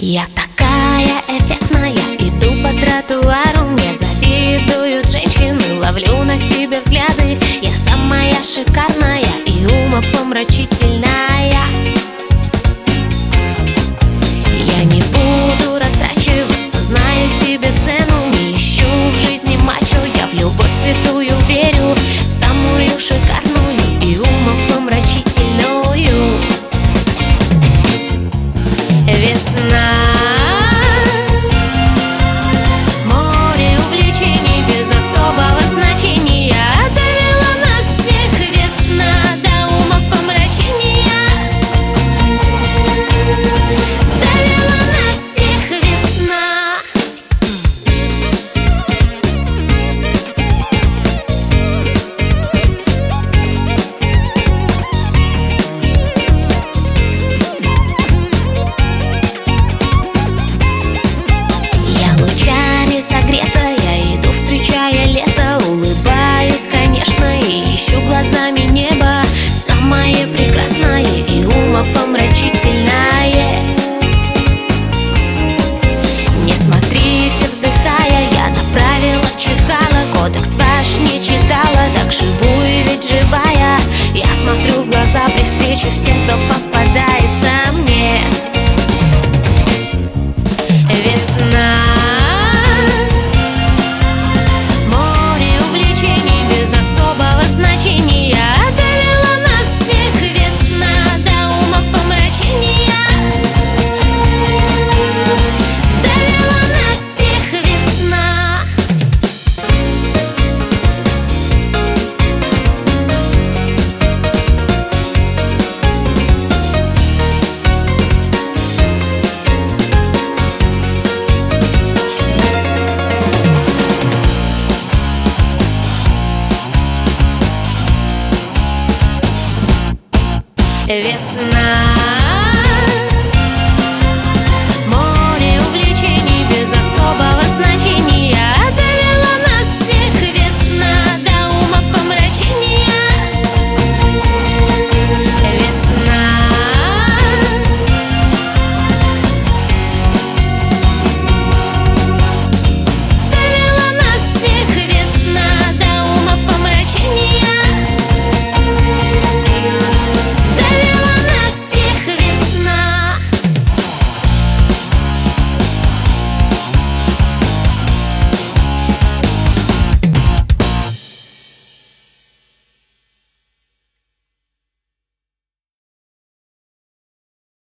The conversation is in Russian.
Я такая эффектная, иду по тротуару, мне завидуют женщины, ловлю на себе взгляды. Я самая шикарная и умопомрачительная. Я не буду растрачиваться, знаю себе цену, не ищу в жизни мачо, я в любовь святую верю, в самую шикарную и умопомрачительную. Весна, море увлечений без особого значения довела нас всех. Весна до умопомрачения довела нас всех. Весна. Лучами согретая, иду, встречая лето, улыбаюсь, конечно, и ищу глазами небо, самое прекрасное и умопомрачительное. Не смотрите, вздыхая, я направила чихала, кодекс ваш не читала, так живую ведь живая. Я смотрю в глаза при встрече всем, кто попадается мне. Весна, море увлечений без особого значения довела нас всех. Весна до умопомрачения довела нас всех. Весна. Весна.